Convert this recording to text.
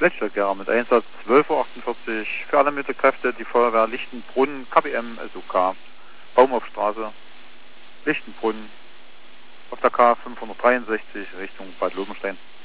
Letztverkehr mit Einsatz 12:48 Uhr für alle Mittelkräfte, die Feuerwehr Lichtenbrunn, KBM, SUK, Baumhofstraße, Lichtenbrunn, auf der K 563 Richtung Bad Lobenstein.